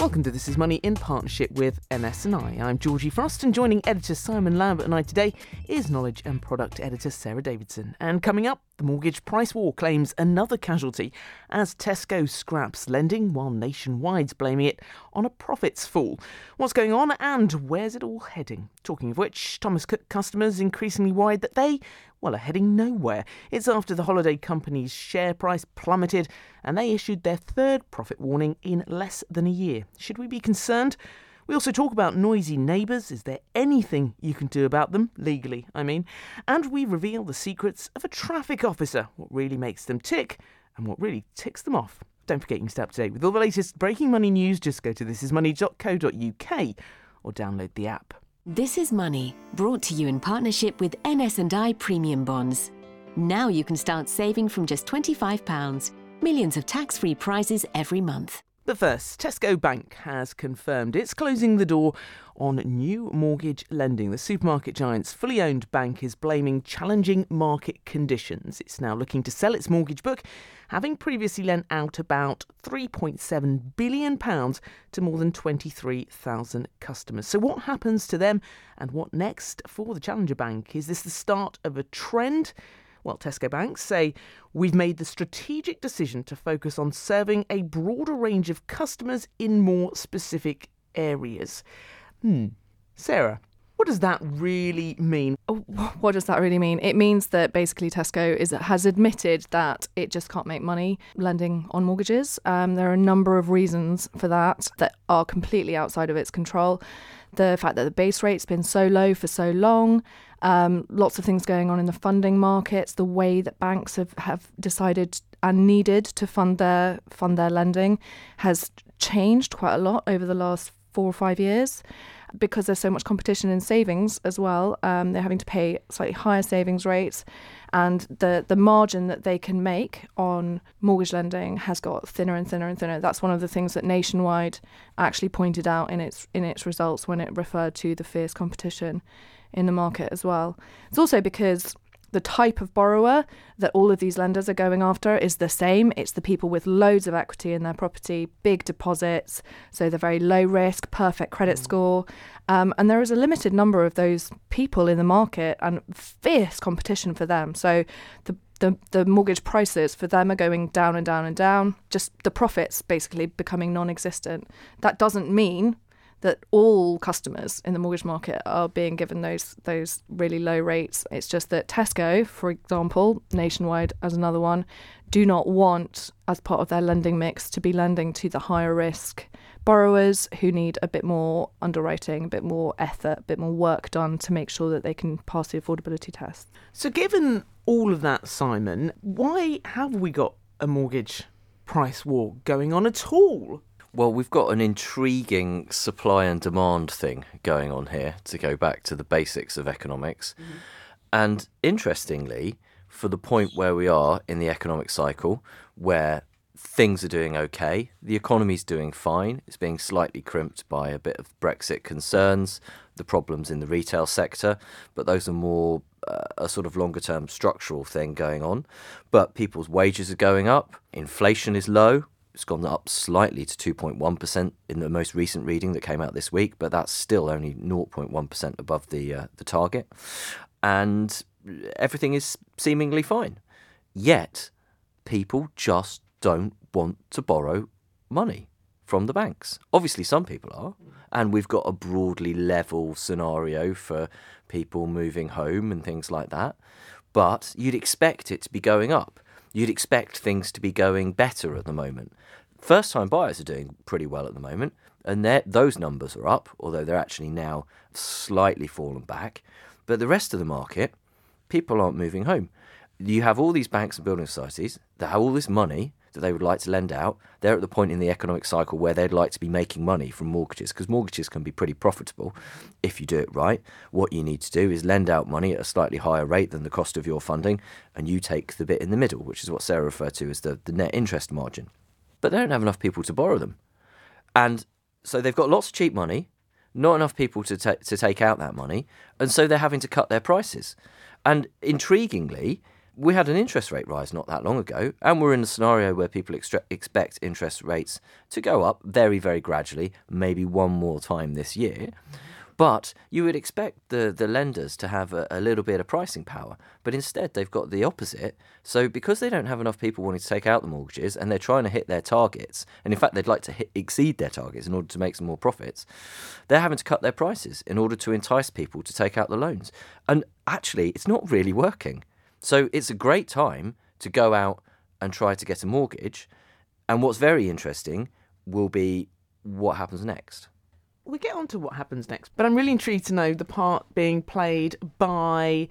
Welcome to This Is Money in partnership with NS&I. I'm Georgie Frost, and joining editor Simon Lambert and I today is knowledge and product editor Sarah Davidson. And coming up, the mortgage price war claims another casualty as Tesco scraps lending while Nationwide's blaming it on a profits fall. What's going on and where's it all heading? Talking of which, Thomas Cook customers increasingly worried that they are heading nowhere. It's after the holiday company's share price plummeted and they issued their third profit warning in less than a year. Should we be concerned? We also talk about noisy neighbours. Is there anything you can do about them? Legally, I mean. And we reveal the secrets of a traffic officer, what really makes them tick and what really ticks them off. Don't forget you can stay up to date with all the latest breaking money news. Just go to thisismoney.co.uk or download the app. This is Money, brought to you in partnership with NS&I Premium Bonds. Now you can start saving from just £25. Millions of tax-free prizes every month. But first, Tesco Bank has confirmed it's closing the door on new mortgage lending. The supermarket giant's fully owned bank is blaming challenging market conditions. It's now looking to sell its mortgage book, having previously lent out about £3.7 billion to more than 23,000 customers. So what happens to them and what next for the challenger bank? Is this the start of a trend? Well, Tesco banks say we've made the strategic decision to focus on serving a broader range of customers in more specific areas. Sarah, what does that really mean? What does that really mean? It means that basically Tesco has admitted that it just can't make money lending on mortgages. There are a number of reasons for that are completely outside of its control. The fact that the base rate's been so low for so long, lots of things going on in the funding markets, the way that banks have decided and needed to fund their lending has changed quite a lot over the last 4 or 5 years. Because there's so much competition in savings as well, they're having to pay slightly higher savings rates, and the margin that they can make on mortgage lending has got thinner and thinner and thinner. That's one of the things that Nationwide actually pointed out in its results when it referred to the fierce competition in the market as well. It's also because the type of borrower that all of these lenders are going after is the same. It's the people with loads of equity in their property, big deposits, so they're very low risk, perfect credit score. And there is a limited number of those people in the market and fierce competition for them. So the mortgage prices for them are going down and down and down, just the profits basically becoming non-existent. That doesn't mean that all customers in the mortgage market are being given those really low rates. It's just that Tesco, for example, Nationwide as another one, do not want, as part of their lending mix, to be lending to the higher risk borrowers who need a bit more underwriting, a bit more effort, a bit more work done to make sure that they can pass the affordability test. So given all of that, Simon, why have we got a mortgage price war going on at all? Well, we've got an intriguing supply and demand thing going on here, to go back to the basics of economics. Mm-hmm. And interestingly, for the point where we are in the economic cycle, where things are doing okay, the economy's doing fine, it's being slightly crimped by a bit of Brexit concerns, the problems in the retail sector, but those are more a sort of longer-term structural thing going on. But people's wages are going up, inflation is low. It's gone up slightly to 2.1% in the most recent reading that came out this week, but that's still only 0.1% above the target. And everything is seemingly fine. Yet, people just don't want to borrow money from the banks. Obviously, some people are, and we've got a broadly level scenario for people moving home and things like that. But you'd expect it to be going up. You'd expect things to be going better at the moment. First-time buyers are doing pretty well at the moment, and those numbers are up, although they're actually now slightly fallen back. But the rest of the market, people aren't moving home. You have all these banks and building societies that have all this money that they would like to lend out. They're at the point in the economic cycle where they'd like to be making money from mortgages, because mortgages can be pretty profitable if you do it right. What you need to do is lend out money at a slightly higher rate than the cost of your funding, and you take the bit in the middle, which is what Sarah referred to as the net interest margin. But they don't have enough people to borrow them. And so they've got lots of cheap money, not enough people to take out that money, and so they're having to cut their prices. And intriguingly, We had an interest rate rise not that long ago, and we're in a scenario where people expect interest rates to go up very, very gradually, maybe one more time this year. But you would expect the lenders to have a little bit of pricing power, but instead they've got the opposite. So because they don't have enough people wanting to take out the mortgages and they're trying to hit their targets, and in fact they'd like to exceed their targets in order to make some more profits, they're having to cut their prices in order to entice people to take out the loans. And actually, it's not really working. So it's a great time to go out and try to get a mortgage. And what's very interesting will be what happens next. We'll get on to what happens next, but I'm really intrigued to know the part being played by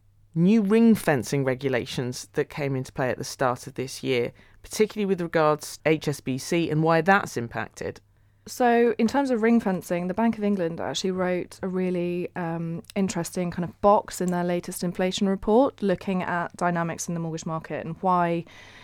new ring fencing regulations that came into play at the start of this year, particularly with regards to HSBC and why that's impacted. So in terms of ring fencing, the Bank of England actually wrote a really interesting kind of box in their latest inflation report looking at dynamics in the mortgage market and why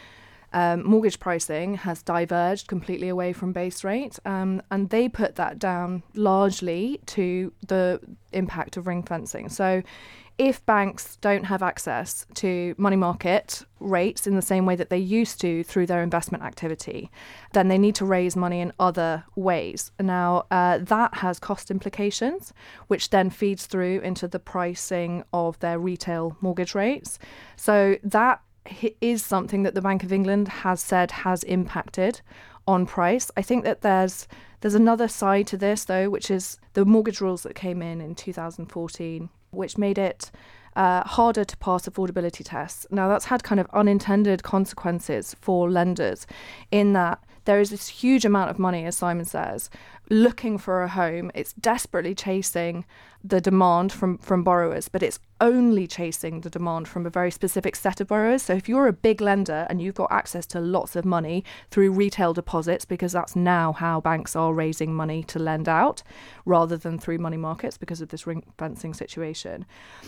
mortgage pricing has diverged completely away from base rate, and they put that down largely to the impact of ring fencing. So if banks don't have access to money market rates in the same way that they used to through their investment activity, then they need to raise money in other ways. Now, that has cost implications, which then feeds through into the pricing of their retail mortgage rates. So that is something that the Bank of England has said has impacted on price. I think that there's another side to this, though, which is the mortgage rules that came in 2014, which made it harder to pass affordability tests. Now, that's had kind of unintended consequences for lenders in that there is this huge amount of money, as Simon says, looking for a home. It's desperately chasing the demand from borrowers, but it's only chasing the demand from a very specific set of borrowers. So if you're a big lender and you've got access to lots of money through retail deposits, because that's now how banks are raising money to lend out, rather than through money markets because of this ring fencing situation,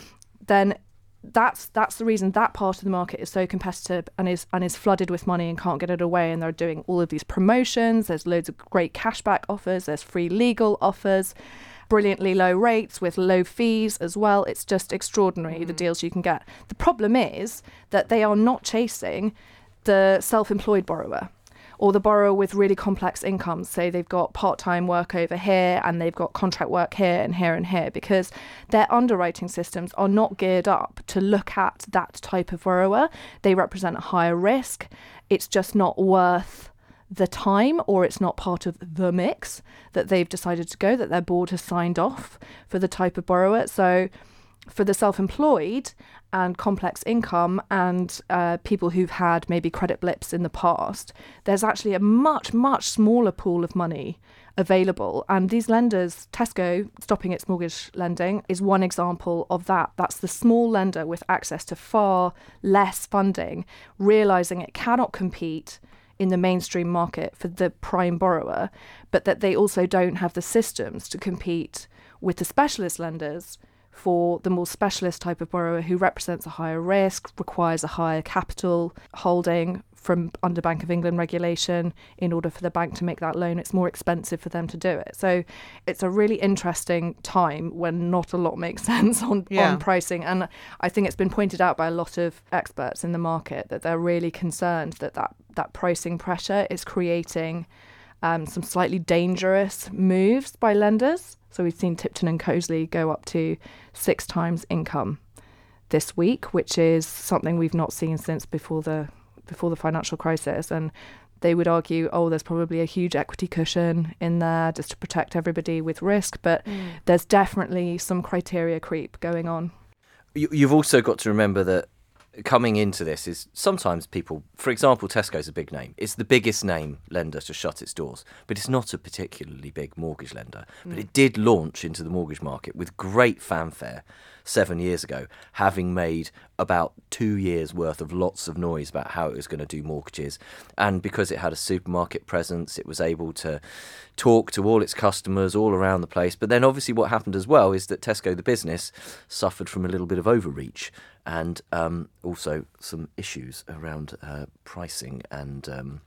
then that's the reason that part of the market is so competitive and is flooded with money and can't get it away. And they're doing all of these promotions. There's loads of great cashback offers. There's free legal offers, brilliantly low rates with low fees as well. It's just extraordinary, the deals you can get. The problem is that they are not chasing the self-employed borrower or the borrower with really complex incomes. Say they've got part-time work over here and they've got contract work here and here and here, because their underwriting systems are not geared up to look at that type of borrower. They represent a higher risk. It's just not worth the time, or it's not part of the mix that they've decided to go, that their board has signed off for the type of borrower. So for the self-employed and complex income and people who've had maybe credit blips in the past, there's actually a much, much smaller pool of money available. And these lenders, Tesco stopping its mortgage lending is one example of that. That's the small lender with access to far less funding, realising it cannot compete in the mainstream market for the prime borrower, but that they also don't have the systems to compete with the specialist lenders for the more specialist type of borrower who represents a higher risk, requires a higher capital holding from under Bank of England regulation. In order for the bank to make that loan, it's more expensive for them to do it. So it's a really interesting time when not a lot makes sense on pricing. And I think it's been pointed out by a lot of experts in the market that they're really concerned that pricing pressure is creating some slightly dangerous moves by lenders. So we've seen Tipton and Cosley go up to 6 times income this week, which is something we've not seen since before the financial crisis. And they would argue, there's probably a huge equity cushion in there just to protect everybody with risk. But there's definitely some criteria creep going on. You've also got to remember that coming into this is sometimes people, for example, Tesco's a big name. It's the biggest name lender to shut its doors, but it's not a particularly big mortgage lender. But it did launch into the mortgage market with great fanfare 7 years ago, having made about 2 years worth of lots of noise about how it was going to do mortgages. And because it had a supermarket presence, it was able to talk to all its customers all around the place. But then obviously what happened as well is that Tesco, the business, suffered from a little bit of overreach and also some issues around pricing and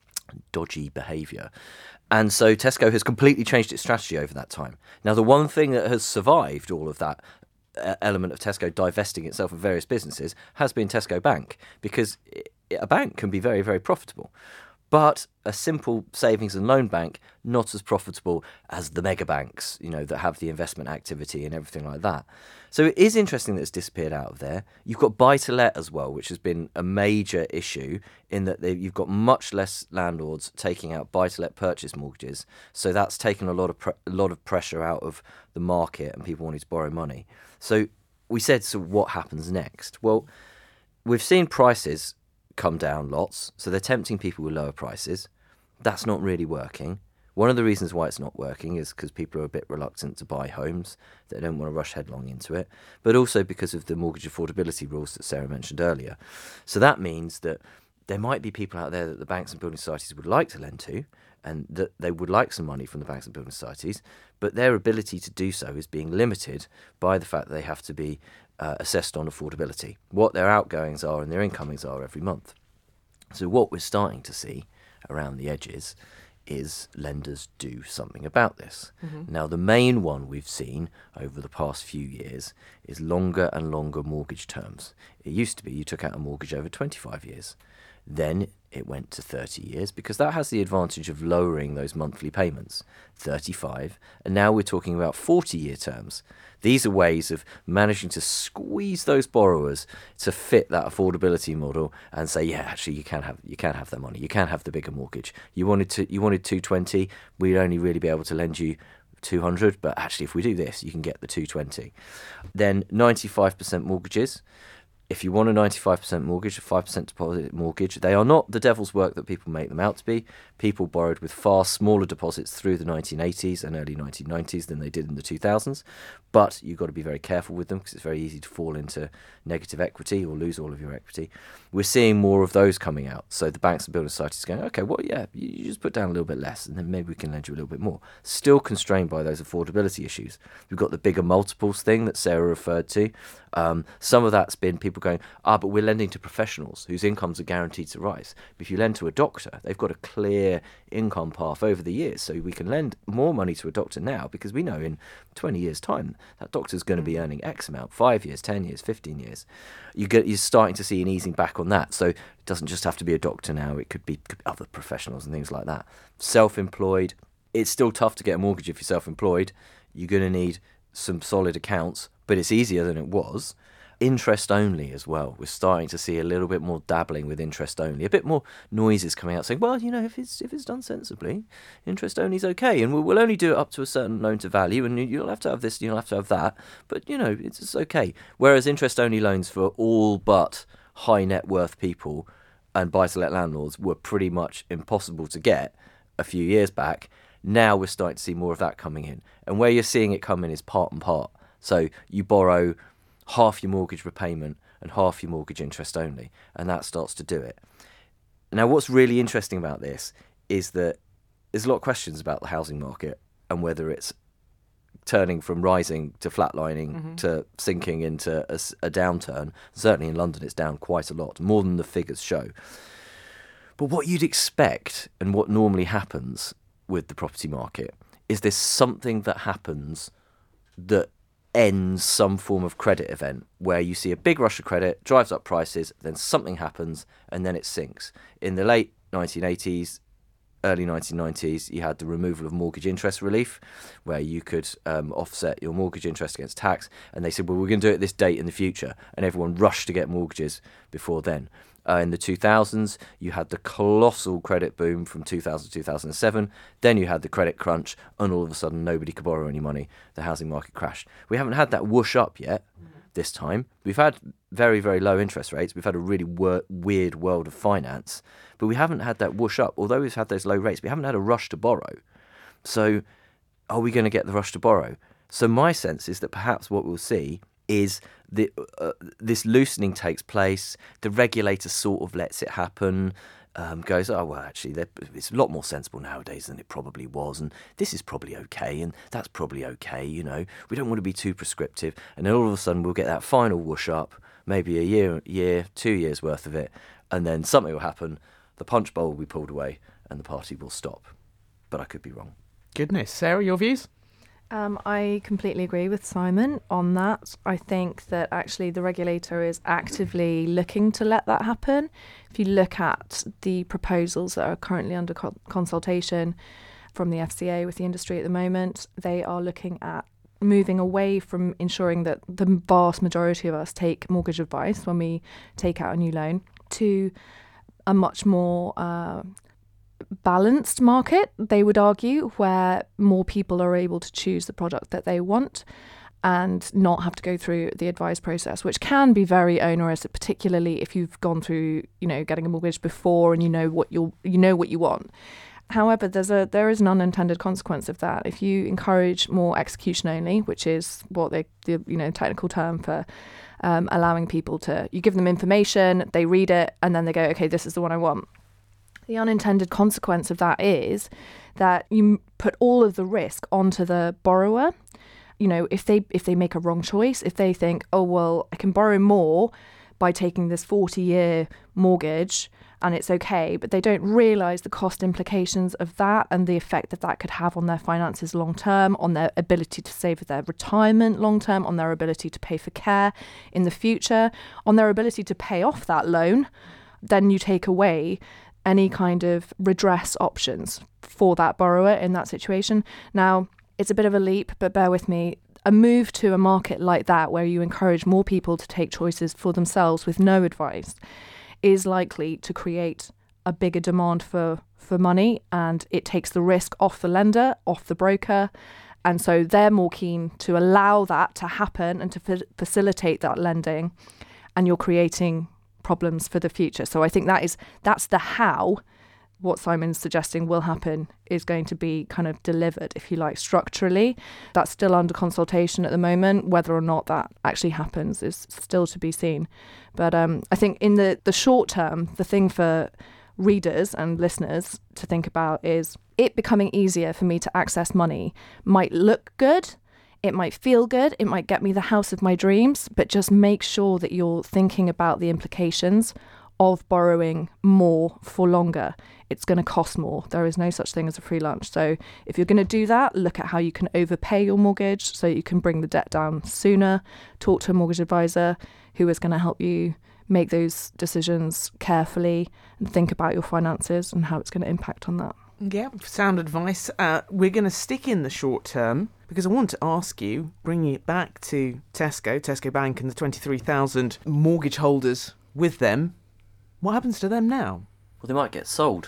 dodgy behaviour. And so Tesco has completely changed its strategy over that time. Now, the one thing that has survived all of that element of Tesco divesting itself of various businesses has been Tesco Bank, because a bank can be very, very profitable. But a simple savings and loan bank, not as profitable as the mega banks, that have the investment activity and everything like that. So it is interesting that it's disappeared out of there. You've got buy-to-let as well, which has been a major issue in that you've got much less landlords taking out buy-to-let purchase mortgages. So that's taken a lot of pressure out of the market and people wanting to borrow money. So we said, so what happens next? Well, we've seen prices come down lots, so they're tempting people with lower prices. That's not really working. One of the reasons why it's not working is because people are a bit reluctant to buy homes. They don't want to rush headlong into it, but also because of the mortgage affordability rules that Sarah mentioned earlier. So that means that there might be people out there that the banks and building societies would like to lend to, and that they would like some money from the banks and building societies, but their ability to do so is being limited by the fact that they have to be assessed on affordability, what their outgoings are and their incomings are every month. So what we're starting to see around the edges is lenders do something about this. Mm-hmm. Now, the main one we've seen over the past few years is longer and longer mortgage terms. It used to be you took out a mortgage over 25 years. Then it went to 30 years because that has the advantage of lowering those monthly payments, 35, and now we're talking about 40-year terms. These are ways of managing to squeeze those borrowers to fit that affordability model and say, yeah, actually you can have that money, you can have the bigger mortgage. You wanted 220, we'd only really be able to lend you 200, but actually if we do this, you can get the 220. Then 95% mortgages. If you want a 95% mortgage, a 5% deposit mortgage, they are not the devil's work that people make them out to be. People borrowed with far smaller deposits through the 1980s and early 1990s than they did in the 2000s. But you've got to be very careful with them because it's very easy to fall into negative equity or lose all of your equity. We're seeing more of those coming out. So the banks and building societies are going, okay, well, yeah, you just put down a little bit less and then maybe we can lend you a little bit more. Still constrained by those affordability issues. We've got the bigger multiples thing that Sarah referred to. Some of that's been people going, but we're lending to professionals whose incomes are guaranteed to rise. But if you lend to a doctor, they've got a clear income path over the years. So we can lend more money to a doctor now because we know in 20 years' time, that doctor's going to be earning X amount, 5 years, 10 years, 15 years. You're starting to see an easing back on that. So it doesn't just have to be a doctor now. It could be other professionals and things like that. Self-employed, it's still tough to get a mortgage if you're self-employed. You're going to need some solid accounts, but it's easier than it was. Interest only as well. We're starting to see a little bit more dabbling with interest only. A bit more noises coming out saying, well, if it's done sensibly, interest only is okay, and we'll only do it up to a certain loan to value, and you'll have to have this, you'll have to have that, but it's okay. Whereas interest only loans for all but high net worth people and buy-to-let landlords were pretty much impossible to get a few years back. Now we're starting to see more of that coming in, and where you're seeing it come in is part and part. So you borrow half your mortgage repayment and half your mortgage interest only, and that starts to do it. Now, what's really interesting about this is that there's a lot of questions about the housing market and whether it's turning from rising to flatlining to sinking into a downturn. Certainly in London, it's down quite a lot, more than the figures show. But what you'd expect and what normally happens with the property market is there's something that happens that ends some form of credit event where you see a big rush of credit, drives up prices, then something happens, and then it sinks. In the late 1980s, early 1990s, you had the removal of mortgage interest relief, where you could offset your mortgage interest against tax, and they said, well, we're going to do it this date in the future, and everyone rushed to get mortgages before then. In the 2000s, you had the colossal credit boom from 2000 to 2007. Then you had the credit crunch, and all of a sudden nobody could borrow any money. The housing market crashed. We haven't had that whoosh up yet this time. We've had very, very low interest rates. We've had a really weird world of finance. But we haven't had that whoosh up. Although we've had those low rates, we haven't had a rush to borrow. So are we going to get the rush to borrow? So my sense is that perhaps what we'll see is this loosening takes place, the regulator sort of lets it happen, goes, oh, well, actually, it's a lot more sensible nowadays than it probably was, and this is probably okay, and that's probably okay, we don't want to be too prescriptive, and then all of a sudden we'll get that final whoosh up, maybe a year, 2 years worth of it, and then something will happen, the punch bowl will be pulled away, and the party will stop. But I could be wrong. Goodness. Sarah, your views? I completely agree with Simon on that. I think that actually the regulator is actively looking to let that happen. If you look at the proposals that are currently under consultation from the FCA with the industry at the moment, they are looking at moving away from ensuring that the vast majority of us take mortgage advice when we take out a new loan to a much more balanced market, they would argue, where more people are able to choose the product that they want and not have to go through the advice process, which can be very onerous, particularly if you've gone through, getting a mortgage before and you know what you want. However, there is an unintended consequence of that. If you encourage more execution only, which is what the technical term for allowing people to, you give them information, they read it, and then they go, okay, this is the one I want. The unintended consequence of that is that you put all of the risk onto the borrower. If they make a wrong choice, if they think, oh, well, I can borrow more by taking this 40-year mortgage and it's okay, but they don't realise the cost implications of that and the effect that could have on their finances long term, on their ability to save for their retirement long term, on their ability to pay for care in the future, on their ability to pay off that loan, then you take away any kind of redress options for that borrower in that situation. Now, it's a bit of a leap, but bear with me. A move to a market like that, where you encourage more people to take choices for themselves with no advice, is likely to create a bigger demand for money, and it takes the risk off the lender, off the broker. And so they're more keen to allow that to happen and to facilitate that lending, and you're creating problems for the future. So I think that's the how. What Simon's suggesting will happen is going to be kind of delivered, if you like, structurally. That's still under consultation at the moment. Whether or not that actually happens is still to be seen. But I think in the short term, the thing for readers and listeners to think about is it becoming easier for me to access money might look good. It might feel good, it might get me the house of my dreams, but just make sure that you're thinking about the implications of borrowing more for longer. It's going to cost more. There is no such thing as a free lunch. So if you're going to do that, look at how you can overpay your mortgage so you can bring the debt down sooner. Talk to a mortgage advisor who is going to help you make those decisions carefully and think about your finances and how it's going to impact on that. Yeah, sound advice. We're going to stick in the short term because I want to ask you, bringing it back to Tesco Bank and the 23,000 mortgage holders with them, what happens to them now? Well, they might get sold.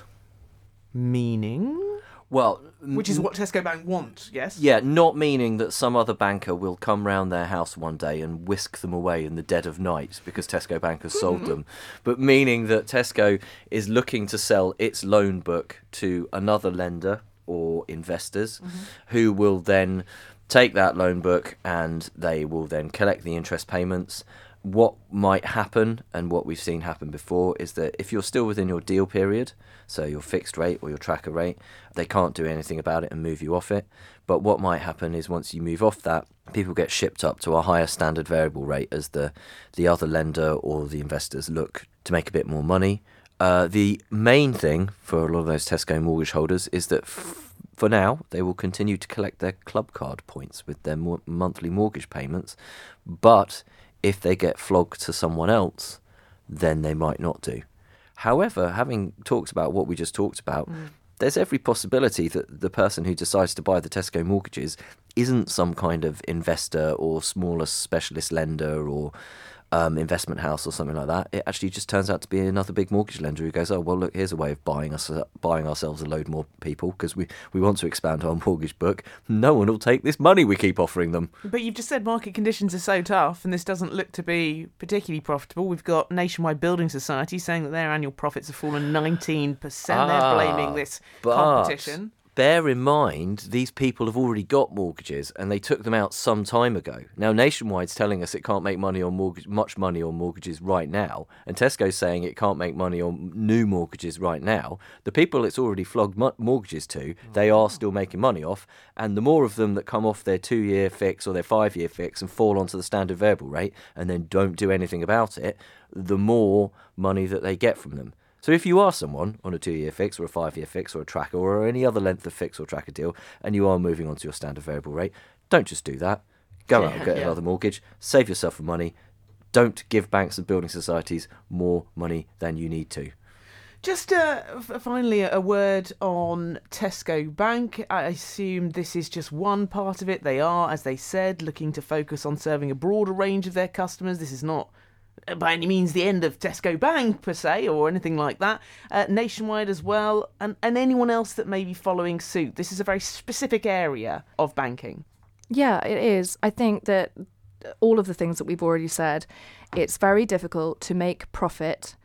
Meaning? Well, which is what Tesco Bank want, yes? Yeah, not meaning that some other banker will come round their house one day and whisk them away in the dead of night because Tesco Bank has sold them, but meaning that Tesco is looking to sell its loan book to another lender or investors who will then take that loan book and they will then collect the interest payments. What might happen, and what we've seen happen before, is that if you're still within your deal period, so your fixed rate or your tracker rate, they can't do anything about it and move you off it. But what might happen is once you move off that, people get shipped up to a higher standard variable rate as the other lender or the investors look to make a bit more money. The main thing for a lot of those Tesco mortgage holders is that for now, they will continue to collect their club card points with their monthly mortgage payments, but if they get flogged to someone else, then they might not do. However, having talked about what we just talked about, there's every possibility that the person who decides to buy the Tesco mortgages isn't some kind of investor or smaller specialist lender or investment house or something like that. It actually just turns out to be another big mortgage lender who goes, oh, well, look, here's a way of buying ourselves a load more people because we want to expand our mortgage book. No one will take this money we keep offering them. But you've just said market conditions are so tough and this doesn't look to be particularly profitable. We've got Nationwide Building Society saying that their annual profits have fallen 19%. They're blaming this competition. Bear in mind, these people have already got mortgages and they took them out some time ago. Now, Nationwide's telling us it can't make much money on mortgages right now, and Tesco's saying it can't make money on new mortgages right now. The people it's already flogged mortgages to, they are still making money off, and the more of them that come off their 2-year fix or their 5-year fix and fall onto the standard variable rate and then don't do anything about it, the more money that they get from them. So if you are someone on a 2-year fix or a 5-year fix or a tracker or any other length of fix or tracker deal, and you are moving on to your standard variable rate, don't just do that. Go out and get another mortgage, save yourself some money. Don't give banks and building societies more money than you need to. Just finally, a word on Tesco Bank. I assume this is just one part of it. They are, as they said, looking to focus on serving a broader range of their customers. This is not by any means the end of Tesco Bank per se or anything like that. Nationwide as well, and anyone else that may be following suit. This is a very specific area of banking. Yeah, it is. I think that all of the things that we've already said, it's very difficult to make profit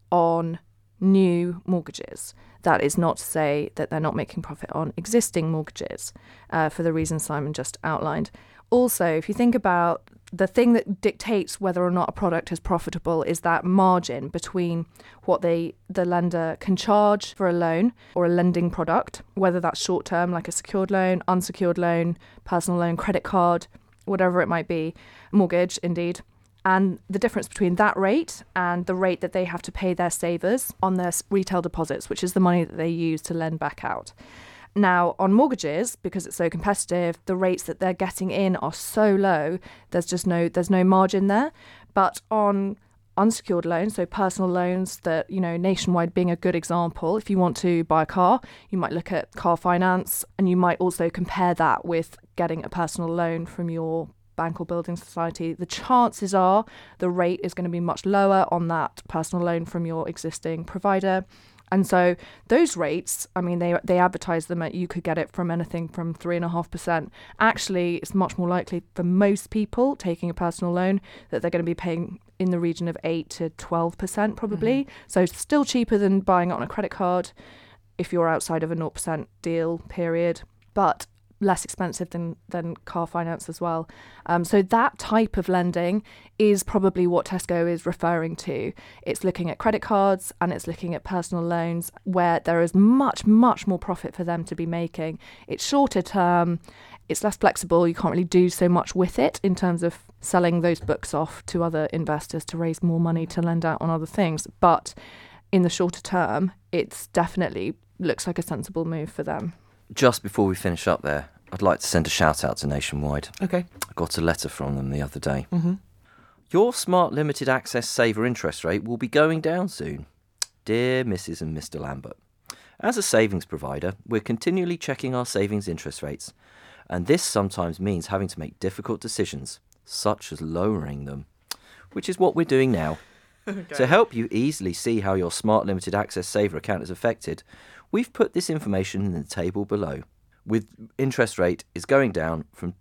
on new mortgages. That is not to say that they're not making profit on existing mortgages, for the reasons Simon just outlined. Also, if you think about the thing that dictates whether or not a product is profitable is that margin between what the lender can charge for a loan or a lending product, whether that's short term like a secured loan, unsecured loan, personal loan, credit card, whatever it might be, mortgage indeed, and the difference between that rate and the rate that they have to pay their savers on their retail deposits, which is the money that they use to lend back out. Now, on mortgages, because it's so competitive, the rates that they're getting in are so low, there's no margin there. But on unsecured loans, so personal loans that, Nationwide being a good example, if you want to buy a car, you might look at car finance, and you might also compare that with getting a personal loan from your bank or building society. The chances are the rate is going to be much lower on that personal loan from your existing provider. And so those rates, they advertise them at, you could get it from anything from 3.5%. Actually, it's much more likely for most people taking a personal loan that they're going to be paying in the region of 8 to 12% probably. Mm-hmm. So still cheaper than buying it on a credit card if you're outside of a 0% deal period, but less expensive than car finance as well. So that type of lending is probably what Tesco is referring to. It's looking at credit cards and it's looking at personal loans where there is much, much more profit for them to be making. It's shorter term, it's less flexible, you can't really do so much with it in terms of selling those books off to other investors to raise more money to lend out on other things. But in the shorter term, it's definitely looks like a sensible move for them. Just before we finish up there, I'd like to send a shout out to Nationwide. Okay. I got a letter from them the other day. Mm-hmm. Your smart limited access saver interest rate will be going down soon. Dear Mrs. and Mr. Lambert, as a savings provider, we're continually checking our savings interest rates, and this sometimes means having to make difficult decisions, such as lowering them, which is what we're doing now. Okay. To help you easily see how your smart limited access saver account is affected, we've put this information in the table below. With interest rate is going down from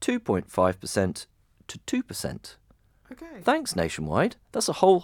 2.5% to 2%. Okay. Thanks, Nationwide. That's a whole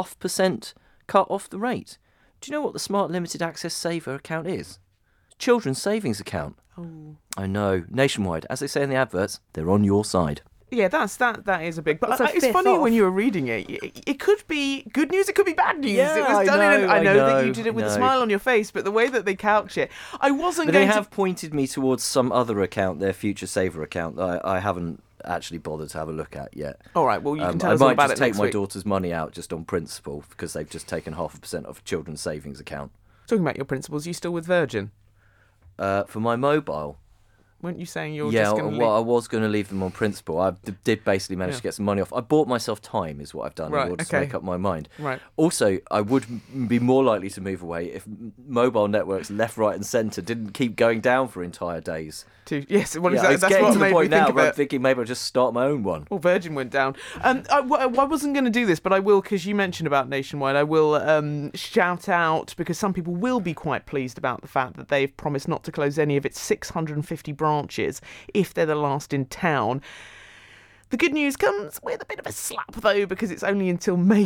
0.5% cut off the rate. Do you know what the Smart Limited Access Saver account is? Children's savings account. Oh. I know. Nationwide, as they say in the adverts, they're on your side. Yeah, that is a big. But it's funny off. When you were reading it, it could be good news, it could be bad news. Yeah, it was done I know that you did it with a smile on your face, but the way that they couch it, I wasn't. But going they have pointed me towards some other account, their Future Saver account, that I haven't actually bothered to have a look at yet. All right, well you can tell us all about it. I might just take my week. daughter's money out just on principle because they've just taken 0.5% off a children's savings account. Talking about your principals, you still with Virgin? For my mobile. Weren't you saying you're just going to leave? I was going to leave them on principle. I did basically manage to get some money off. I bought myself time, is what I've done, in order to make up my mind. Right. Also, I would be more likely to move away if mobile networks left, right and centre didn't keep going down for entire days. Yes, well, it's that's getting what to the made point me think now of where it. I'm thinking maybe I'll just start my own one. Well, Virgin went down. I wasn't going to do this, but I will, because you mentioned about Nationwide. I will shout out, because some people will be quite pleased about the fact that they've promised not to close any of its 650 branches if they're the last in town. The good news comes with a bit of a slap, though, because it's only until May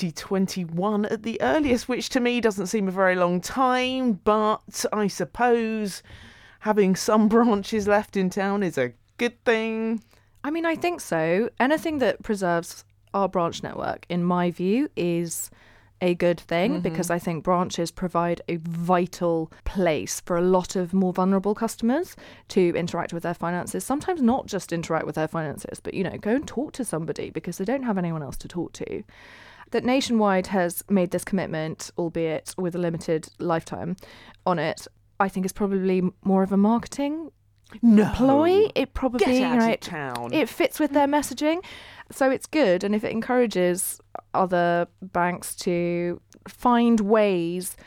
2021 at the earliest, which to me doesn't seem a very long time, but I suppose having some branches left in town is a good thing. I mean, I think so. Anything that preserves our branch network, in my view, is a good thing, because I think branches provide a vital place for a lot of more vulnerable customers to interact with their finances. Sometimes not just interact with their finances, but, go and talk to somebody because they don't have anyone else to talk to. that Nationwide has made this commitment, albeit with a limited lifetime on it, I think is probably more of a marketing ploy. It probably, Get out of town. It fits with their messaging. So it's good. And if it encourages other banks to find ways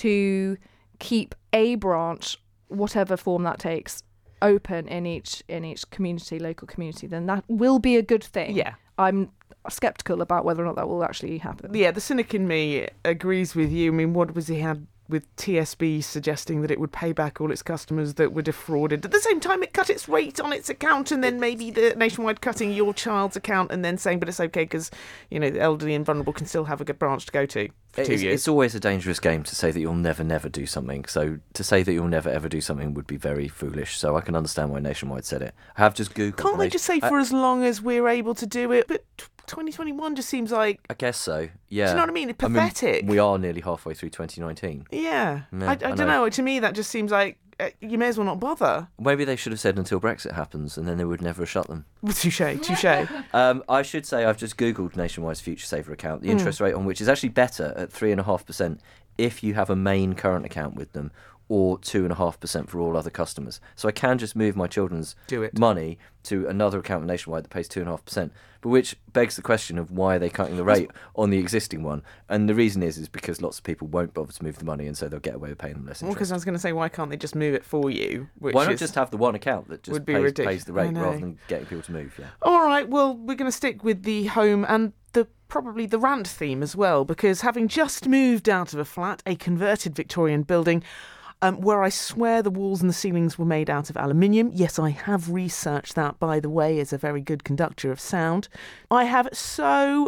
to keep a branch, whatever form that takes, open in each community, local community, then that will be a good thing. Yeah. I'm sceptical about whether or not that will actually happen. Yeah, the cynic in me agrees with you. I mean, what was he had with TSB suggesting that it would pay back all its customers that were defrauded. At the same time, it cut its rate on its account, and then maybe the Nationwide cutting your child's account and then saying, but it's okay because, you know, the elderly and vulnerable can still have a good branch to go to for 2 years. It's always a dangerous game to say that you'll never do something. So to say that you'll never, ever do something would be very foolish. So I can understand why Nationwide said it. I have just Googled... Can't they just say for as long as we're able to do it? But 2021 just seems like... I guess so, yeah. Do you know what I mean? It's pathetic. I mean, we are nearly halfway through 2019. Yeah. I don't know. To me, that just seems like you may as well not bother. Maybe they should have said until Brexit happens, and then they would never have shut them. Touche. I should say I've just Googled Nationwide's Future Saver account. The interest rate on which is actually better at 3.5% if you have a main current account with them, or 2.5% for all other customers. So I can just move my children's money to another account with Nationwide that pays 2.5%, but which begs the question of why are they cutting the rate on the existing one? And the reason is because lots of people won't bother to move the money, and so they'll get away with paying them less interest. Well, because I was going to say, why can't they just move it for you? Why not just have the one account that just pays the rate rather than getting people to move? Yeah. All right, well, we're going to stick with the home and probably the rant theme as well, because having just moved out of a flat, a converted Victorian building, where I swear the walls and the ceilings were made out of aluminium. Yes, I have researched that, by the way, as a very good conductor of sound. I have so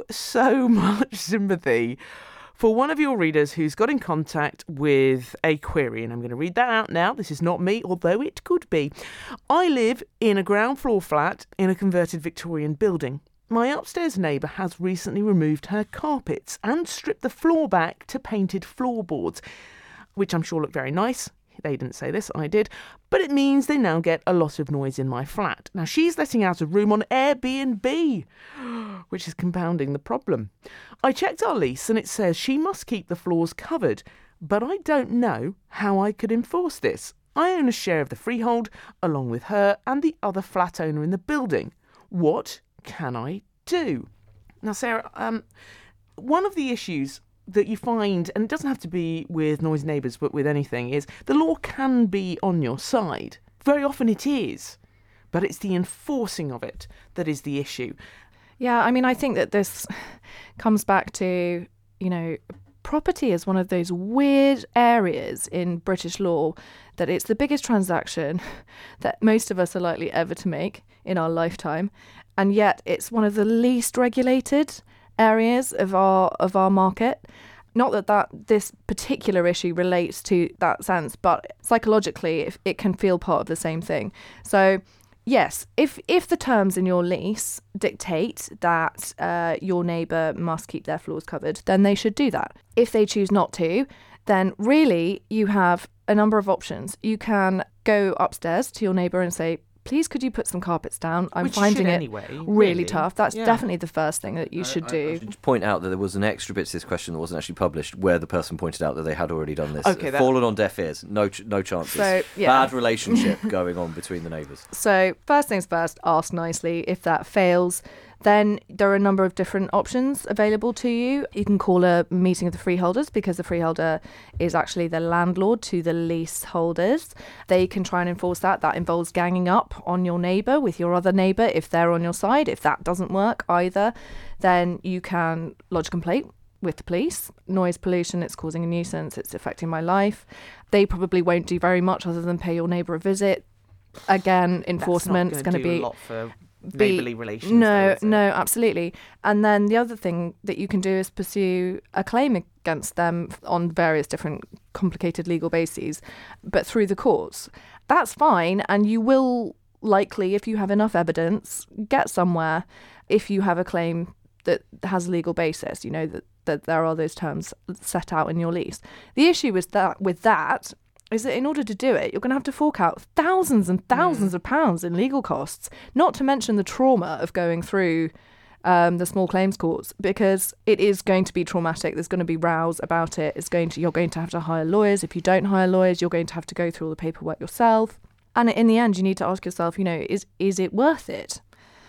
much sympathy for one of your readers who's got in contact with a query, and I'm going to read that out now. This is not me, although it could be. I live in a ground floor flat in a converted Victorian building. My upstairs neighbour has recently removed her carpets and stripped the floor back to painted floorboards, which I'm sure look very nice. They didn't say this, I did. But it means they now get a lot of noise in my flat. Now, she's letting out a room on Airbnb, which is compounding the problem. I checked our lease and it says she must keep the floors covered, but I don't know how I could enforce this. I own a share of the freehold, along with her and the other flat owner in the building. What can I do? Now, Sarah, one of the issues that you find, and it doesn't have to be with noisy neighbours, but with anything, is the law can be on your side. Very often it is, but it's the enforcing of it that is the issue. Yeah, I mean, I think that this comes back to, you know, property is one of those weird areas in British law that it's the biggest transaction that most of us are likely ever to make in our lifetime, and yet it's one of the least regulated areas of our market. Not that this particular issue relates to that sense, but psychologically it can feel part of the same thing. So yes, if the terms in your lease dictate that your neighbour must keep their floors covered, then they should do that. If they choose not to, then really you have a number of options. You can go upstairs to your neighbour and say, please, could you put some carpets down? I'm finding it really tough. That's definitely the first thing that you should do. I should point out that there was an extra bit to this question that wasn't actually published, where the person pointed out that they had already done this. Okay, fallen on deaf ears. No chances. So, yeah. Bad relationship going on between the neighbours. So first things first, ask nicely. If that fails, then there are a number of different options available to you. You can call a meeting of the freeholders, because the freeholder is actually the landlord to the leaseholders. They can try and enforce that. That involves ganging up on your neighbour with your other neighbour if they're on your side. If that doesn't work either, then you can lodge a complaint with the police. Noise pollution, it's causing a nuisance, it's affecting my life. They probably won't do very much other than pay your neighbour a visit. Again, enforcement's going to be... a lot for neighbourly relations. No, absolutely. And then the other thing that you can do is pursue a claim against them on various different complicated legal bases, but through the courts. That's fine, and you will likely, if you have enough evidence, get somewhere if you have a claim that has a legal basis, you know, that there are those terms set out in your lease. The issue is that with that is that in order to do it, you're going to have to fork out thousands and thousands of pounds in legal costs, not to mention the trauma of going through the small claims courts, because it is going to be traumatic. There's going to be rows about it. You're going to have to hire lawyers. If you don't hire lawyers, you're going to have to go through all the paperwork yourself. And in the end, you need to ask yourself, is it worth it?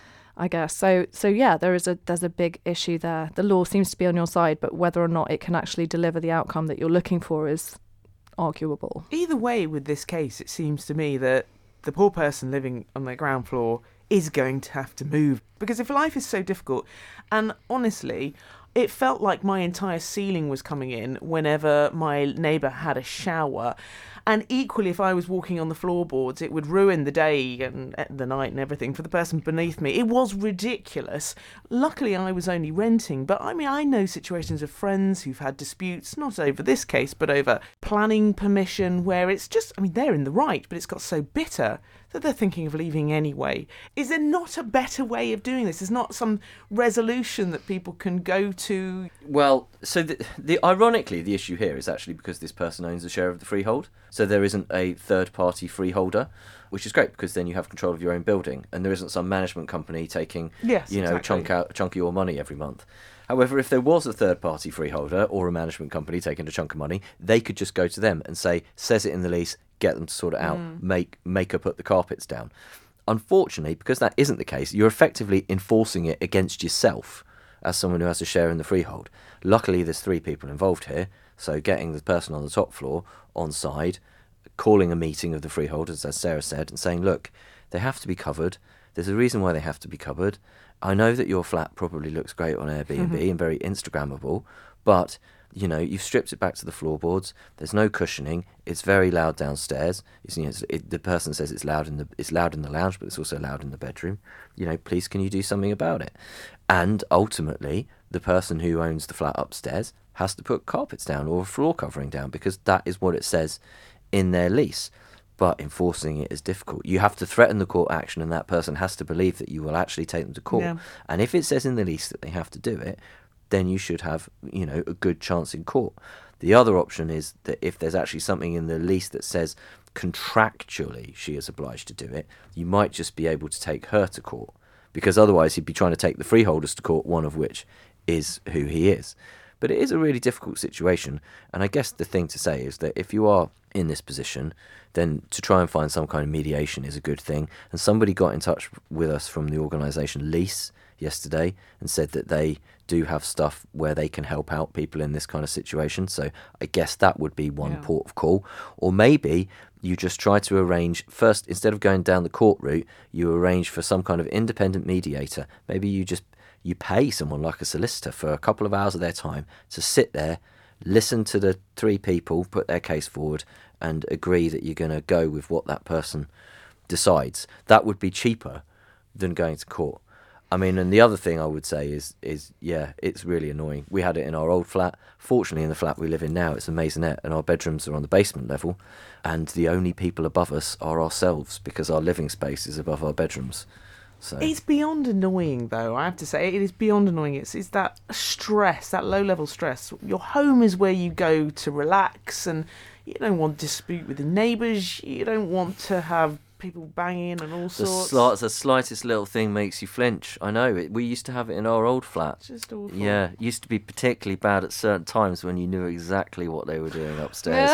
I guess. So yeah, there's a big issue there. The law seems to be on your side, but whether or not it can actually deliver the outcome that you're looking for is arguable. Either way, with this case, it seems to me that the poor person living on the ground floor is going to have to move, because if life is so difficult, and honestly, it felt like my entire ceiling was coming in whenever my neighbour had a shower. And equally, if I was walking on the floorboards, it would ruin the day and the night and everything for the person beneath me. It was ridiculous. Luckily, I was only renting, but I know situations of friends who've had disputes, not over this case, but over planning permission, where it's just, they're in the right, but it's got so bitter that they're thinking of leaving anyway. Is there not a better way of doing this? There's not some resolution that people can go to? Well, so ironically, the issue here is actually because this person owns a share of the freehold. So there isn't a third-party freeholder, which is great because then you have control of your own building, and there isn't some management company taking, a chunk of your money every month. However, if there was a third-party freeholder or a management company taking a chunk of money, they could just go to them and say, says it in the lease, get them to sort it out, make her put the carpets down. Unfortunately, because that isn't the case, you're effectively enforcing it against yourself as someone who has a share in the freehold. Luckily, there's 3 people involved here, so getting the person on the top floor on side, calling a meeting of the freeholders, as Sarah said, and saying, look, they have to be covered. There's a reason why they have to be covered. I know that your flat probably looks great on Airbnb and very Instagrammable, but you've stripped it back to the floorboards. There's no cushioning. It's very loud downstairs. The person says it's loud in the lounge, but it's also loud in the bedroom. Please, can you do something about it? And ultimately, the person who owns the flat upstairs has to put carpets down or a floor covering down, because that is what it says in their lease. But enforcing it is difficult. You have to threaten the court action, and that person has to believe that you will actually take them to court. Yeah. And if it says in the lease that they have to do it, then you should have, a good chance in court. The other option is that if there's actually something in the lease that says contractually she is obliged to do it, you might just be able to take her to court, because otherwise he'd be trying to take the freeholders to court, one of which is who he is. But it is a really difficult situation, and I guess the thing to say is that if you are in this position, then to try and find some kind of mediation is a good thing. And somebody got in touch with us from the organisation Lease yesterday and said that they do have stuff where they can help out people in this kind of situation. So I guess that would be one port of call. Or maybe you just try to arrange, first, instead of going down the court route, you arrange for some kind of independent mediator. Maybe you pay someone like a solicitor for a couple of hours of their time to sit there, listen to the 3 people, put their case forward, and agree that you're going to go with what that person decides. That would be cheaper than going to court. And the other thing I would say is it's really annoying. We had it in our old flat. Fortunately, in the flat we live in now, it's a maisonette, and our bedrooms are on the basement level, and the only people above us are ourselves, because our living space is above our bedrooms. So it's beyond annoying, though. I have to say, it is beyond annoying. It's that stress, that low-level stress. Your home is where you go to relax, and you don't want dispute with the neighbours. You don't want to have people banging and all sorts. The slightest little thing makes you flinch. I know. We used to have it in our old flat. It's just awful. Yeah, it used to be particularly bad at certain times when you knew exactly what they were doing upstairs.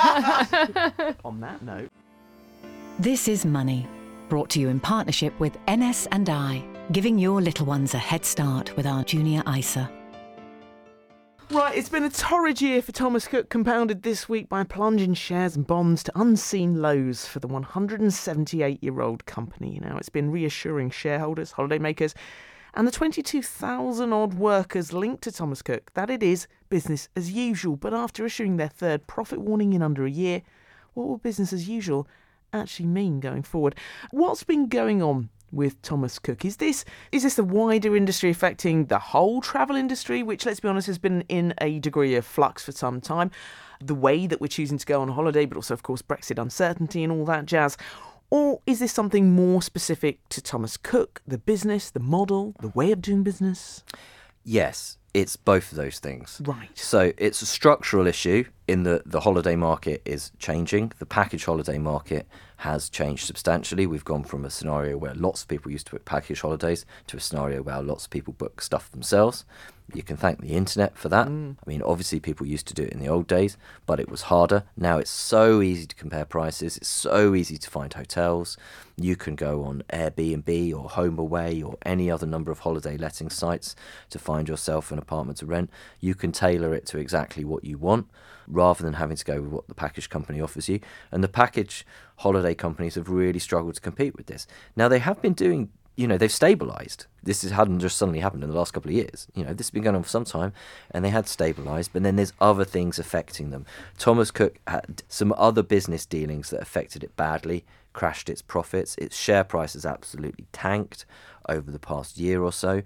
On that note, This is Money, brought to you in partnership with NS&I, giving your little ones a head start with our Junior ISA. Right, it's been a torrid year for Thomas Cook, compounded this week by a plunge in shares and bonds to unseen lows for the 178-year-old company. Now, it's been reassuring shareholders, holidaymakers, and the 22,000-odd workers linked to Thomas Cook that it is business as usual. But after issuing their 3rd profit warning in under a year, what will business as usual actually mean going forward? What's been going on with Thomas Cook? Is this the wider industry affecting the whole travel industry, which, let's be honest, has been in a degree of flux for some time? The way that we're choosing to go on holiday, but also, of course, Brexit uncertainty and all that jazz. Or is this something more specific to Thomas Cook, the business, the model, the way of doing business? Yes, It's both of those things. Right. So it's a structural issue in that the holiday market is changing. The package holiday market has changed substantially. We've gone from a scenario where lots of people used to book package holidays to a scenario where lots of people book stuff themselves. You can thank the internet for that. I mean, obviously people used to do it in the old days, but it was harder. Now it's so easy to compare prices. It's so easy to find hotels. You can go on Airbnb or HomeAway or any other number of holiday letting sites to find yourself an apartment to rent. You can tailor it to exactly what you want rather than having to go with what the package company offers you. And the package holiday companies have really struggled to compete with this. Now, they have been doing, they've stabilised. This hadn't just suddenly happened in the last couple of years. This has been going on for some time, and they had stabilised, but then there's other things affecting them. Thomas Cook had some other business dealings that affected it badly, crashed its profits. Its share price has absolutely tanked over the past year or so.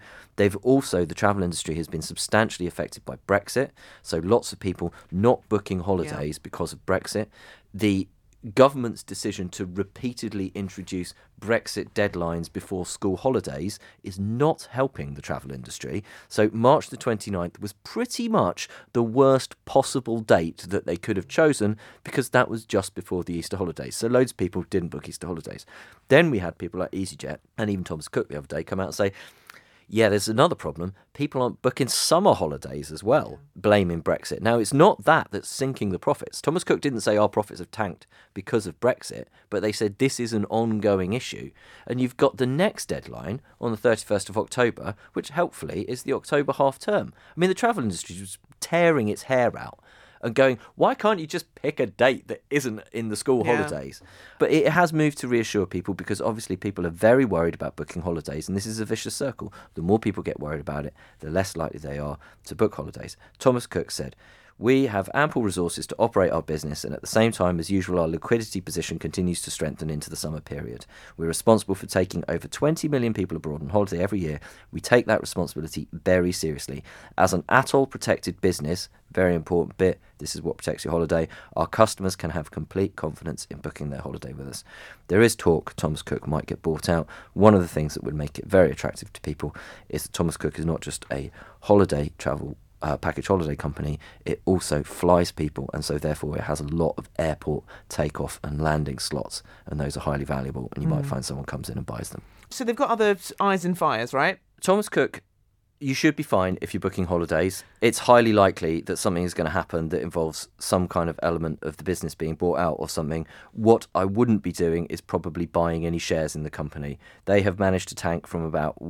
The travel industry has been substantially affected by Brexit, so lots of people not booking holidays because of Brexit. The government's decision to repeatedly introduce Brexit deadlines before school holidays is not helping the travel industry. So March the 29th was pretty much the worst possible date that they could have chosen because that was just before the Easter holidays. So loads of people didn't book Easter holidays. Then we had people like EasyJet and even Thomas Cook the other day come out and say, yeah, there's another problem. People aren't booking summer holidays as well, blaming Brexit. Now, it's not that's sinking the profits. Thomas Cook didn't say our profits have tanked because of Brexit, but they said this is an ongoing issue. And you've got the next deadline on the 31st of October, which helpfully is the October half term. I mean, the travel industry was tearing its hair out and going, why can't you just pick a date that isn't in the school holidays? But it has moved to reassure people because obviously people are very worried about booking holidays, and this is a vicious circle. The more people get worried about it, the less likely they are to book holidays. Thomas Cook said, we have ample resources to operate our business, and at the same time, as usual, our liquidity position continues to strengthen into the summer period. We're responsible for taking over 20 million people abroad on holiday every year. We take that responsibility very seriously. As an ATOL-protected business, very important bit, this is what protects your holiday, our customers can have complete confidence in booking their holiday with us. There is talk Thomas Cook might get bought out. One of the things that would make it very attractive to people is that Thomas Cook is not just a holiday travel package holiday company, it also flies people, and so therefore it has a lot of airport takeoff and landing slots, and those are highly valuable, and you might find someone comes in and buys them. So they've got other irons and fires, right? Thomas Cook, you should be fine if you're booking holidays. It's highly likely that something is going to happen that involves some kind of element of the business being bought out or something. What I wouldn't be doing is probably buying any shares in the company. They have managed to tank from about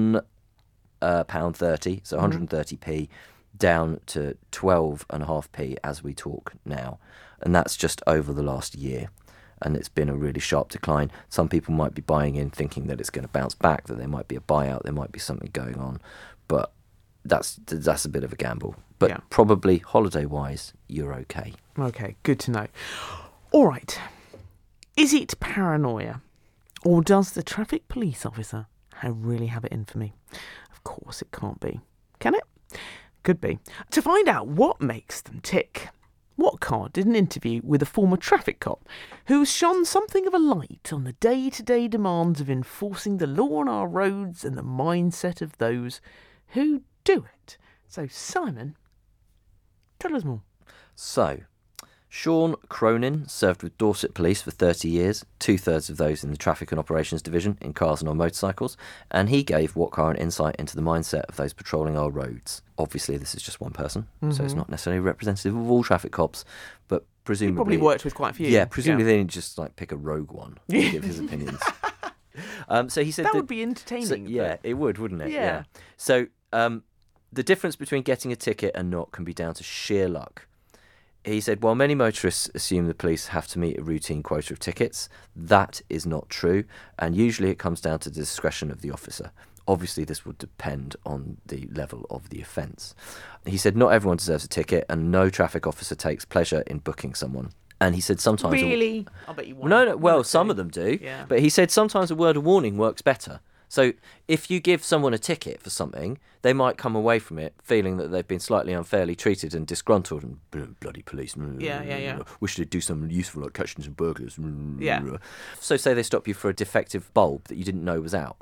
£1.30, so 130p, down to 12.5p as we talk now. And that's just over the last year. And it's been a really sharp decline. Some people might be buying in thinking that it's going to bounce back, that there might be a buyout, there might be something going on. But that's a bit of a gamble. But probably holiday-wise, you're okay. Okay, good to know. All right. Is it paranoia? Or does the traffic police officer really have it in for me? Of course it can't be. Can it? Could be. To find out what makes them tick, Whatcar did an interview with a former traffic cop who shone something of a light on the day-to-day demands of enforcing the law on our roads and the mindset of those who do it. So, Simon, tell us more. So, Sean Cronin served with Dorset Police for 30 years, 2/3 of those in the Traffic and Operations Division in cars and on motorcycles, and he gave Whatcar an insight into the mindset of those patrolling our roads. Obviously, this is just one person, so it's not necessarily representative of all traffic cops, but presumably... He probably worked with quite a few. Yeah, presumably they didn't just pick a rogue one to give his opinions. So he said that would be entertaining. So, yeah, it would, wouldn't it? Yeah. So the difference between getting a ticket and not can be down to sheer luck. He said, while many motorists assume the police have to meet a routine quota of tickets, that is not true, and usually it comes down to the discretion of the officer. Obviously, this would depend on the level of the offence. He said, not everyone deserves a ticket, and no traffic officer takes pleasure in booking someone. And he said sometimes... Really? I bet you won't. No, well, some of them do. Yeah. But he said sometimes a word of warning works better. So if you give someone a ticket for something, they might come away from it feeling that they've been slightly unfairly treated and disgruntled and bloody police. Yeah. Wish they'd do something useful like catching some burglars. Yeah. So say they stop you for a defective bulb that you didn't know was out.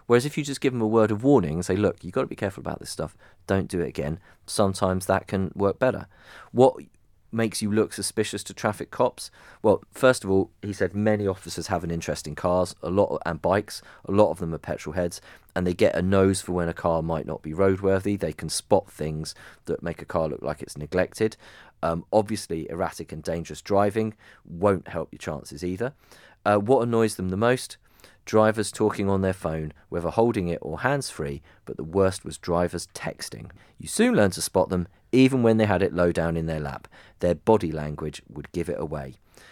Whereas if you just give them a word of warning and say, look, you've got to be careful about this stuff, don't do it again, sometimes that can work better. What makes you look suspicious to traffic cops? Well, first of all, he said many officers have an interest in cars, and bikes. A lot of them are petrol heads, and they get a nose for when a car might not be roadworthy. They can spot things that make a car look like it's neglected. Obviously, erratic and dangerous driving won't help your chances either. What annoys them the most? Drivers talking on their phone, whether holding it or hands-free, but the worst was drivers texting. You soon learn to spot them, even when they had it low down in their lap. Their body language would give it away.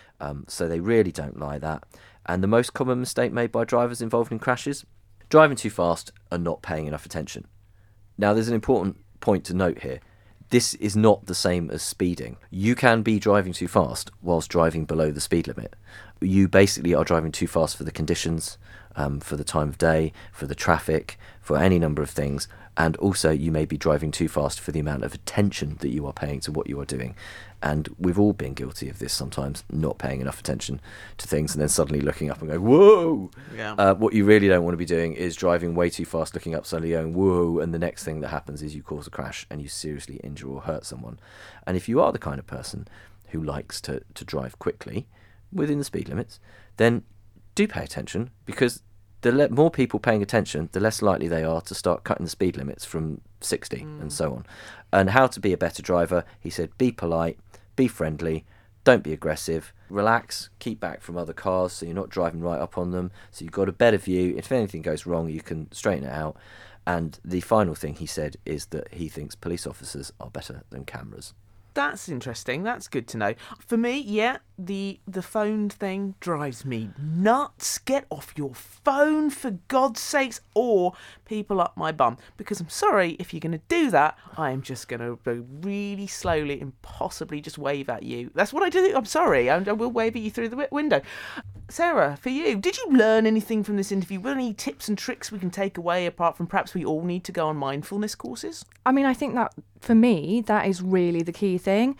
So they really don't lie that. And the most common mistake made by drivers involved in crashes? Driving too fast and not paying enough attention. Now, there's an important point to note here. This is not the same as speeding. You can be driving too fast whilst driving below the speed limit. You basically are driving too fast for the conditions, for the time of day, for the traffic, for any number of things. And also you may be driving too fast for the amount of attention that you are paying to what you are doing. And we've all been guilty of this sometimes, not paying enough attention to things and then suddenly looking up and going, whoa! Yeah. What you really don't want to be doing is driving way too fast, looking up, suddenly going, whoa, and the next thing that happens is you cause a crash and you seriously injure or hurt someone. And if you are the kind of person who likes to drive quickly within the speed limits, then do pay attention, because the more people paying attention, the less likely they are to start cutting the speed limits from 60 and so on. And how to be a better driver, he said, be polite, be friendly, don't be aggressive, relax, keep back from other cars so you're not driving right up on them, so you've got a better view. If anything goes wrong, you can straighten it out. And the final thing he said is that he thinks police officers are better than cameras. That's interesting. That's good to know. For me, yeah, the phone thing drives me nuts. Get off your phone, for God's sakes, or people up my bum. Because I'm sorry, if you're going to do that, I am just going to go really slowly and possibly just wave at you. That's what I do. I'm sorry. I will wave at you through the window. Sarah, for you, did you learn anything from this interview? Were there any tips and tricks we can take away, apart from perhaps we all need to go on mindfulness courses? I mean, I think that, for me, that is really the key thing.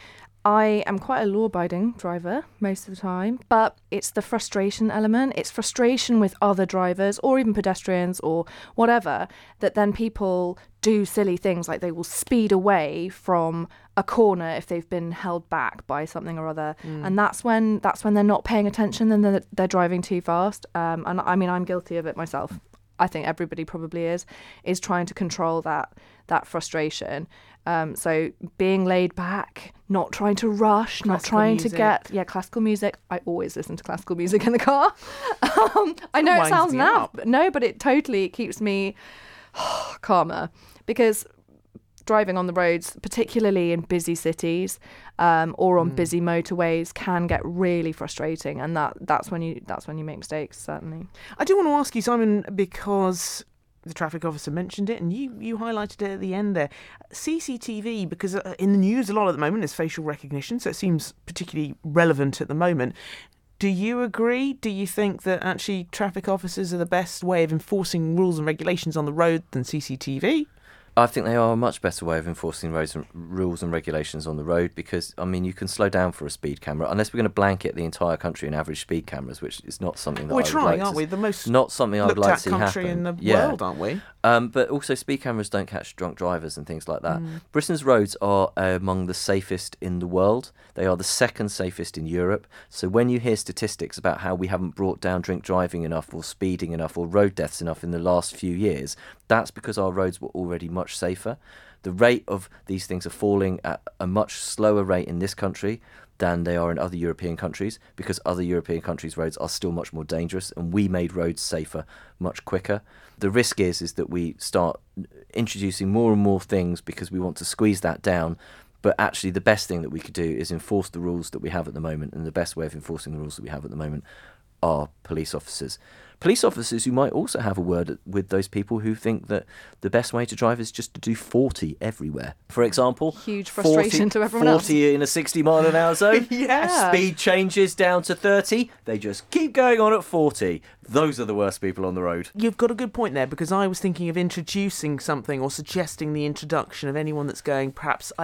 I am quite a law-abiding driver most of the time, but it's the frustration element. It's frustration with other drivers or even pedestrians or whatever, that then people do silly things, like they will speed away from a corner if they've been held back by something or other. And that's when they're not paying attention and they're driving too fast. And I mean, I'm guilty of it myself. I think everybody probably is trying to control that frustration. So being laid back, not trying to rush, classical not trying music. To get classical music. I always listen to classical music in the car. I know it sounds naff, but no, but it totally keeps me calmer, because driving on the roads, particularly in busy cities or on busy motorways, can get really frustrating, and that's when you make mistakes, certainly. I do want to ask you, Simon, because the traffic officer mentioned it, and you highlighted it at the end there. CCTV, because in the news a lot at the moment is facial recognition, so it seems particularly relevant at the moment. Do you agree? Do you think that actually traffic officers are the best way of enforcing rules and regulations on the road than CCTV? I think they are a much better way of enforcing rules and regulations on the road, because, I mean, you can slow down for a speed camera, unless we're going to blanket the entire country in average speed cameras, which is not something that we're trying, aren't we? The most not something I would like to see country happen. In the world, aren't we? But also speed cameras don't catch drunk drivers and things like that. Britain's roads are among the safest in the world. They are the second safest in Europe. So when you hear statistics about how we haven't brought down drink driving enough or speeding enough or road deaths enough in the last few years, that's because our roads were already much safer. The rate of these things are falling at a much slower rate in this country than they are in other European countries, because other European countries' roads are still much more dangerous, and we made roads safer much quicker. The risk is that we start introducing more and more things because we want to squeeze that down, but actually the best thing that we could do is enforce the rules that we have at the moment, and the best way of enforcing the rules that we have at the moment are police officers. Police officers who might also have a word with those people who think that the best way to drive is just to do 40 everywhere. For example, huge frustration to everyone 40 else. in a 60-mile-an-hour zone. Yeah. Speed changes down to 30. They just keep going on at 40. Those are the worst people on the road. You've got a good point there, because I was thinking of introducing something or suggesting the introduction of anyone that's going perhaps,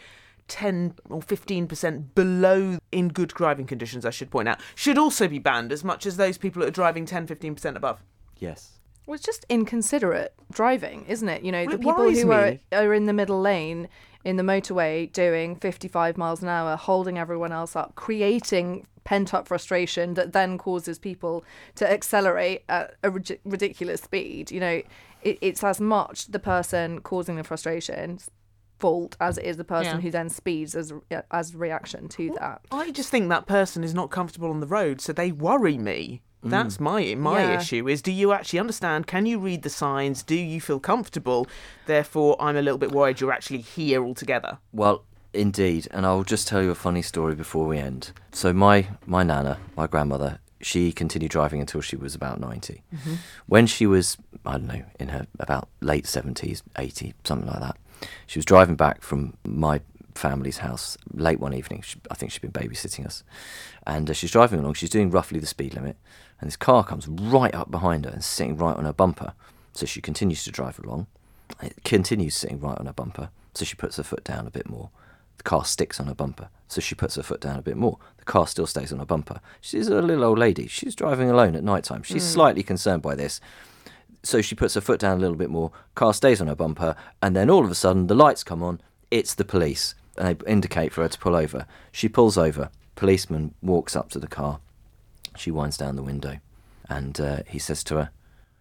10 or 15% below in good driving conditions, I should point out, should also be banned, as much as those people that are driving 10, 15% above. Yes. Well, it's just inconsiderate driving, isn't it? You know, Well, the it people worries who me. are in the middle lane in the motorway doing 55 miles an hour, holding everyone else up, creating pent-up frustration that then causes people to accelerate at a ridiculous speed. You know, it's as much the person causing the frustration's fault as it is the person who then speeds as reaction to that. I just think that person is not comfortable on the road, so they worry me. That's my Yeah. issue is, do you actually understand? Can you read the signs? Do you feel comfortable? Therefore, I'm a little bit worried you're actually here altogether. Well, indeed, and I'll just tell you a funny story before we end. So my nana, my grandmother, she continued driving until she was about 90. When she was, I don't know, in her about late 70s, 80, something like that, she was driving back from my family's house late one evening. I think she'd been babysitting us. And she's driving along. She's doing roughly the speed limit. And this car comes right up behind her and sitting right on her bumper. So she continues to drive along. It continues sitting right on her bumper. So she puts her foot down a bit more. The car sticks on her bumper. So she puts her foot down a bit more. The car still stays on her bumper. She's a little old lady. She's driving alone at night time. She's slightly concerned by this. So she puts her foot down a little bit more. Car stays on her bumper. And then all of a sudden, the lights come on. It's the police. And they indicate for her to pull over. She pulls over. Policeman walks up to the car. She winds down the window. And he says to her,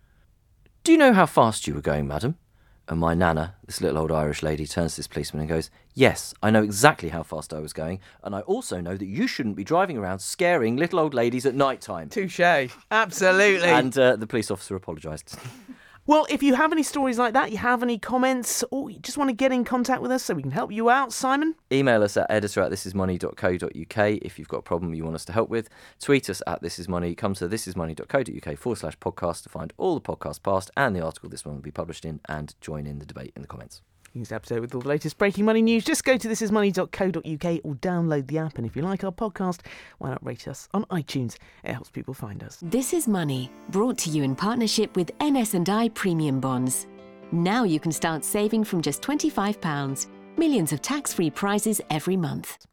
"Do you know how fast you were going, madam?" And my nana, this little old Irish lady, turns to this policeman and goes, "Yes, I know exactly how fast I was going. And I also know that you shouldn't be driving around scaring little old ladies at night time." Touché. Absolutely. And the police officer apologised. Well, if you have any stories like that, you have any comments, or you just want to get in contact with us so we can help you out, Simon? Email us at editor@thisismoney.co.uk if you've got a problem you want us to help with. Tweet us at thisismoney. Come to thisismoney.co.uk/podcast to find all the podcasts past and the article this one will be published in, and join in the debate in the comments. Use the episode with all the latest breaking money news. Just go to thisismoney.co.uk or download the app. And if you like our podcast, why not rate us on iTunes? It helps people find us. This is Money, brought to you in partnership with NS&I Premium Bonds. Now you can start saving from just £25. Millions of tax-free prizes every month.